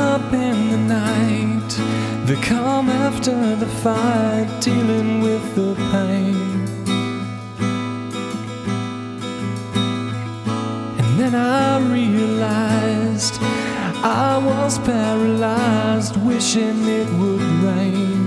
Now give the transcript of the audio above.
up in the night, the calm after the fight, dealing with the pain. And then I realized I was paralyzed, wishing it would rain.